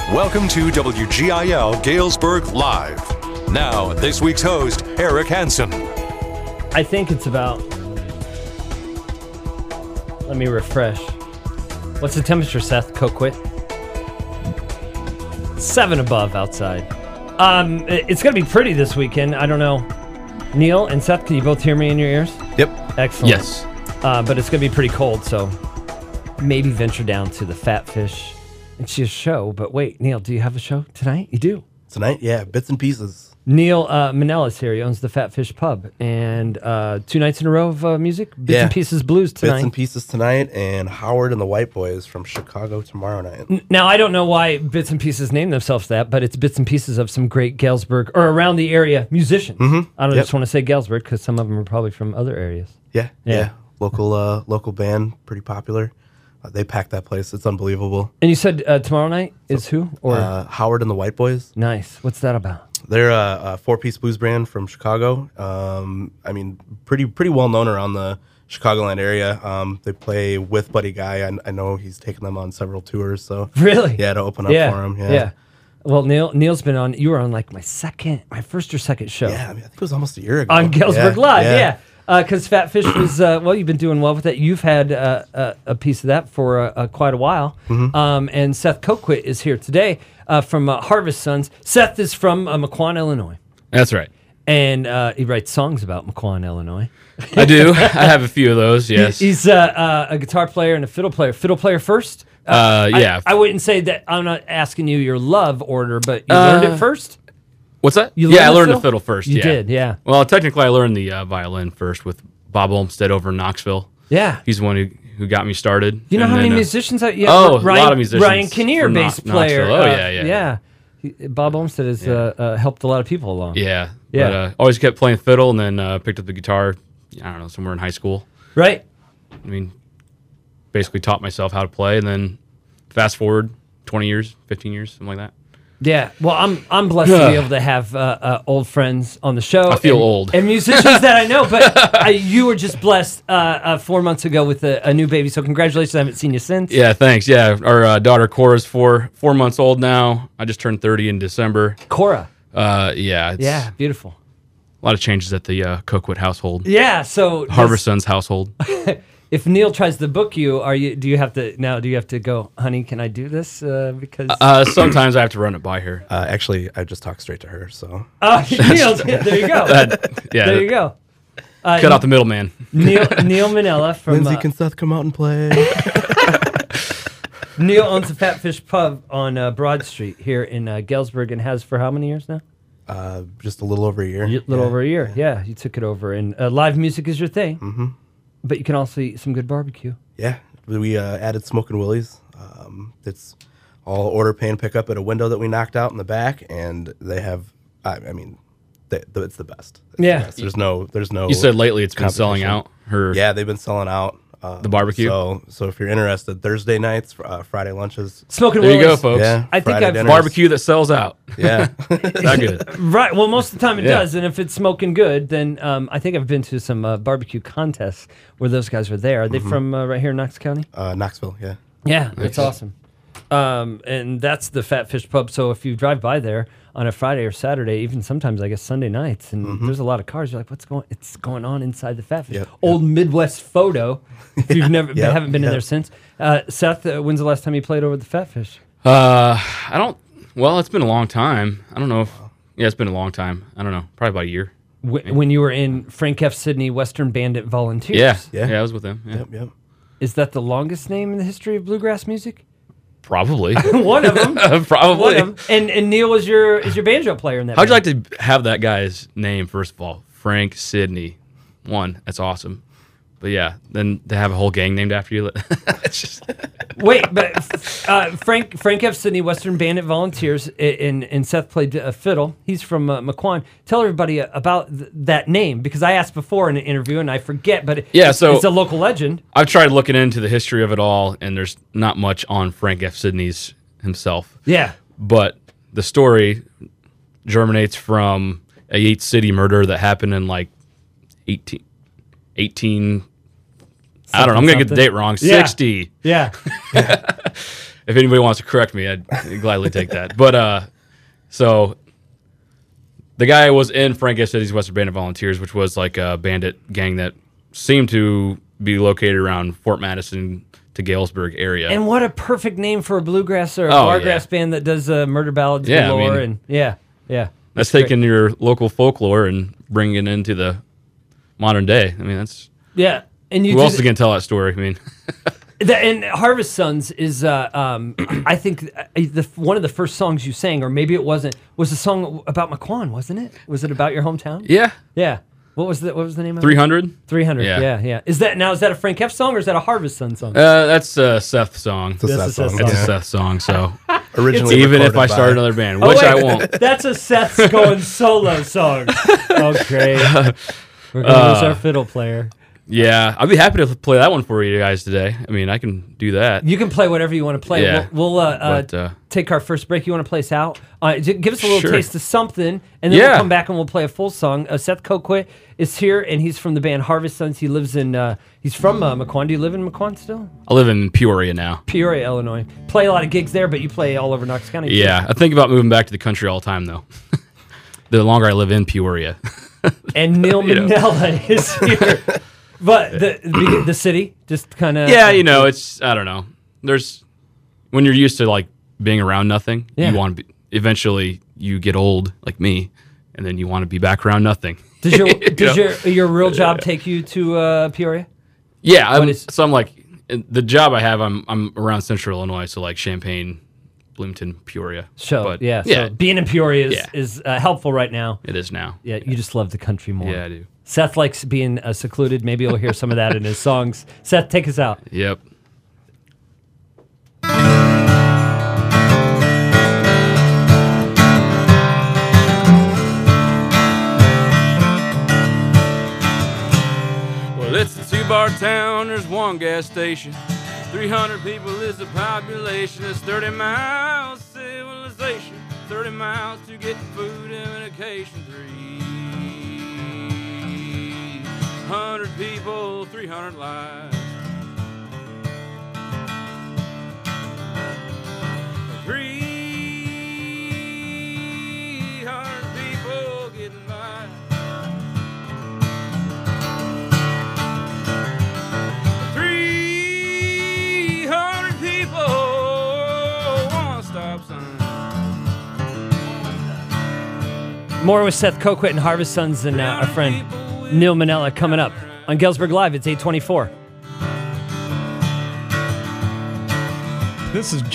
Welcome to WGIL Galesburg Live. Now, this week's host, Eric Hansen. I think it's about... Let me refresh. What's the temperature, Seth Coquit? 7 above outside. It's going to be pretty this weekend. I don't know. Neil and Seth, can you both hear me in your ears? Yep. Excellent. Yes. But it's going to be pretty cold, so maybe venture down to the Fat Fish and see a show. But wait, Neil, do you have a show tonight? You do. Tonight, yeah, Bits and Pieces. Neil Manella's here. He owns the Fat Fish Pub. And 2 nights in a row of music? Bits and Pieces Blues tonight. Bits and Pieces tonight, and Howard and the White Boys from Chicago tomorrow night. Now, I don't know why Bits and Pieces name themselves that, but it's bits and pieces of some great Galesburg, or around the area, musicians. Mm-hmm. I don't just want to say Galesburg, because some of them are probably from other areas. Yeah. Local band, pretty popular. They pack that place. It's unbelievable. And you said tomorrow night is who? Or Howard and the White Boys. Nice. What's that about? They're a 4-piece blues band from Chicago. Pretty well known around the Chicagoland area. They play with Buddy Guy. I know he's taken them on several tours. So really, to open up for him. Yeah. Well, Neil's been on. You were on like my first or second show. Yeah, I think it was almost a year ago on Galesburg Live. Yeah. Because Fat Fish was, you've been doing well with it. You've had a piece of that for quite a while. Mm-hmm. And Seth Coquit is here today from Harvest Sons. Seth is from Mequon, Illinois. That's right. And he writes songs about Mequon, Illinois. I do. I have a few of those, yes. He's a guitar player and a fiddle player. Fiddle player first? Yeah. I wouldn't say that. I'm not asking you your love order, but you learned it first? What's that? I learned the fiddle first. You did, yeah. Well, technically, I learned the violin first with Bob Olmsted over in Knoxville. Yeah. He's the one who got me started. You know how many musicians? A lot of musicians. Ryan Kinnear, bass player. Knoxville. Yeah. Bob Olmsted has helped a lot of people along. Yeah. But always kept playing fiddle, and then picked up the guitar, I don't know, somewhere in high school. Right. I mean, basically taught myself how to play, and then fast forward 20 years, 15 years, something like that. Yeah, well, I'm blessed to be able to have old friends on the show. I feel old. And musicians that I know, but you were just blessed 4 months ago with a new baby, so congratulations. I haven't seen you since. Yeah, thanks. Yeah, our daughter Cora's 4 months old now. I just turned 30 in December. Cora. Yeah, beautiful. A lot of changes at the Coquit household. Yeah, so Harvest Sons household. If Neil tries to book you, do you have to go, honey, can I do this? Because sometimes I have to run it by her. Actually, I just talk straight to her. So Neil, there you go. There you go. Cut out the middleman. Neil Manella from Lindsay, can Seth come out and play? Neil owns the Fat Fish Pub on Broad Street here in Galesburg, and has for how many years now? Just a little over a year. Over a year. Yeah, you took it over, and live music is your thing. Mm-hmm. But you can also eat some good barbecue. Yeah, we added Smokin' Willie's. It's all order, pay, and pick up at a window that we knocked out in the back, and they have. It's the best. Yeah, the best. There's no. You said lately it's been selling out. Yeah, they've been selling out. The barbecue. So if you're interested, Thursday nights, Friday lunches. Smokin' Willie's. There you go, folks. Yeah, I think I've barbecue that sells out. Yeah, not good. Right. Well, most of the time it does, and if it's smoking good, then I think I've been to some barbecue contests where those guys were there. Are they from right here in Knox County? Knoxville. Yeah. Yeah, that's awesome. And that's the Fat Fish Pub. So if you drive by there on a Friday or Saturday, even sometimes I guess Sunday nights, and there's a lot of cars, you're like, it's going on inside the Fat Fish? Yep. Old Midwest photo. If you've haven't been in there since. Seth, when's the last time you played over the Fat Fish? Well, it's been a long time. I don't know if. Yeah, it's been a long time. I don't know. Probably about a year. When you were in Frank F. Sidney Western Bandit Volunteers. Yeah, I was with them. Yeah. Yep. Is that the longest name in the history of bluegrass music? Probably. One of them. Probably. One of them. And Neil is your banjo player in that How'd band. you like to have that guy's name, first of all? Frank Sidney. That's awesome. But yeah, then to have a whole gang named after you. It's just Wait, but Frank F. Sidney, Western Bandit Volunteers, and Seth played fiddle. He's from Mequon. Tell everybody about that name, because I asked before in an interview and I forget, but it's a local legend. I've tried looking into the history of it all, and there's not much on Frank F. Sidney's himself. Yeah. But the story germinates from a Yates City murder that happened in like 18 I don't know, I'm going to get the date wrong. Yeah. 60. Yeah. if anybody wants to correct me, I'd gladly take that. But so the guy was in Frank F. City's Western Bandit Volunteers, which was like a bandit gang that seemed to be located around Fort Madison to Galesburg area. And what a perfect name for a bluegrass or a Oh, bargrass band that does murder ballads Yeah, I galore. mean- And yeah. That's great. taking your local folklore and bringing it into the modern day. I mean, that's Yeah. And you who do else th- is going to tell that story? I mean, and Harvest Sons is, I think, one of the first songs you sang, or maybe it wasn't, was a song about McQuan, wasn't it? Was it about your hometown? yeah, Yeah. What was the name of it? 300. 300. Yeah. Yeah. Is that a Frank F song or is that a Harvest Sons song? That's a Seth song. It's a That's Seth a song. Seth It's a Yeah. Seth song. So Originally even if recorded I start by- another band, Oh, which wait. I won't. That's a Seth's going solo song. Oh, great. We're going to lose our fiddle player. Yeah, I'd be happy to play that one for you guys today. I mean, I can do that. You can play whatever you want to play. Yeah. We'll But, take our first break. You want to play us out? Give us a little Sure. taste of something, and then we'll Yeah. come back and we'll play a full song. Seth Coquit is here, and he's from the band Harvest Sons. He lives in, he's from McQuan. Do you live in McQuan still? I live in Peoria now. Peoria, Illinois. Play a lot of gigs there, but you play all over Knox County. too. Yeah, I think about moving back to the country all the time, though. The longer I live in Peoria. And Neil You know. Manella is here. But the city, just kind of... Yeah, it's, I don't know. There's, when you're used to, like, being around nothing, Yeah. you want to be, eventually you get old, like me, and then you want to be back around nothing. Does your You know? your real job take you to Peoria? Yeah, is- I'm like, the job I have, I'm around Central Illinois, so like Champaign, Bloomington, Peoria. So But, yeah, yeah, so being in Peoria Yeah. is helpful right now. it is now. Yeah, you just love the country more. Yeah, I do. Seth likes being secluded. Maybe you'll hear some of that in his songs. Seth, take us out. Yep. Well, it's a two-bar town, there's one gas station. 300 people is the population. It's 30 miles civilization, 30 miles to get food and medication. 300 people, 300 lives. 300 people getting by. 300 people, one stop sign. More with Seth Coquit and Harvest Sons and our friend Neil Manella coming up on Galesburg Live. It's 8:24. This is